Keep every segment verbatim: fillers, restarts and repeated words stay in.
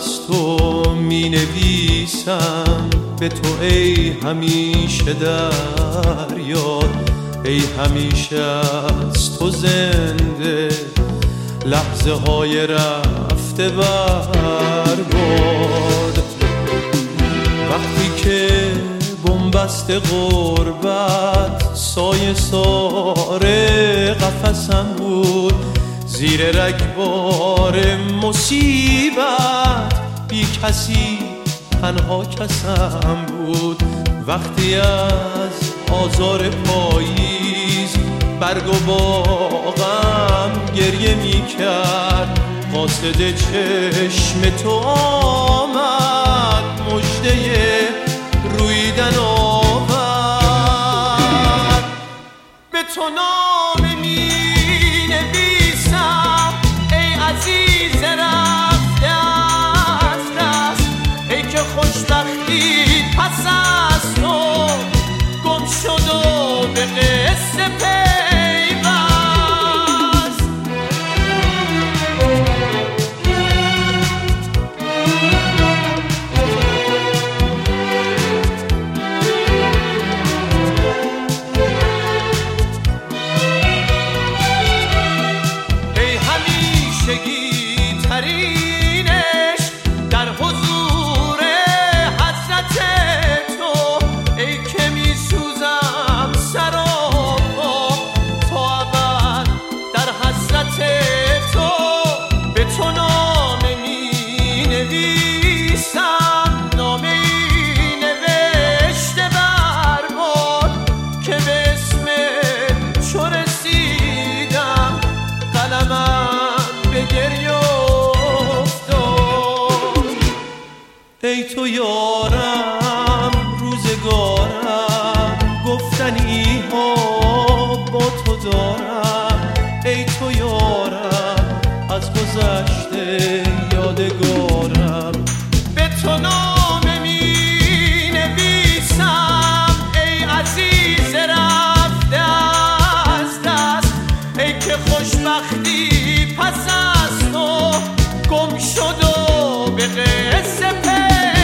از تو می نویسم به تو ای همیشه در یاد، ای همیشه از تو زنده لحظه های رفته برباد. وقتی که بنبست غربت سایه ساره قفسم بود، زیر رگبار مصیبت بی کسی تنها کسم بود. وقتی از آزار پاییز برگ و باغم گریه می کرد، قاصد چشم تو آمد مژده رویدن آورد. به تو نامه می نویسم ای عزیز رفته از دست، ای که خوشبختی پس از تو گم شد و به قصه پیوست. ای همیشگی ترینش در حضور حضرت تو، ای که می سوزم سراپا تا ابد در حسرت تو. به تو نامه می نویسم، نامه ای نوشته برباد که به اسم چو رسیدم قلمم به گریه افتاد. ای تو یارم روزگارم گفتنی ها با تو دارم، ای تو یارم از گذشته یادگارم. به تو نامه می نویسم ای عزیز رفته از دست، ای که خوشبختی پس از تو گم شد و به قصه پیوست.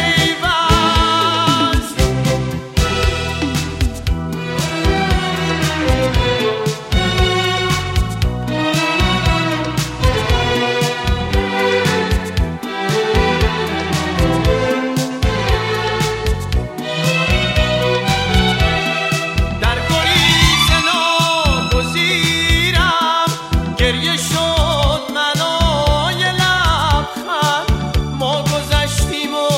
در گریز ناگزیرم گریه شد منای لبخند، ما گذشتیم و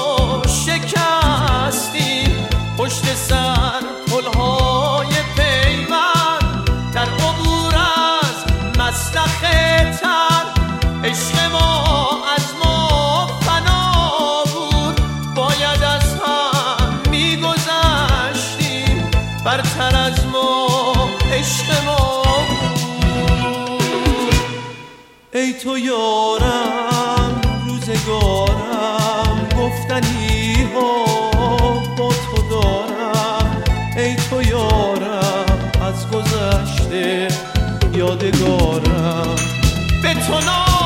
شکستیم پشت سر پلهای پیوند. در عبور از مسلخ تر عشق ما از ما فنا بود، باید از هم میگذشتیم برتر از ما عشق ما بود. ای تو یارم روزگارم گفتنی ها با تو دارم، ای تو یارم از گذشته یادگارم. به تو نامه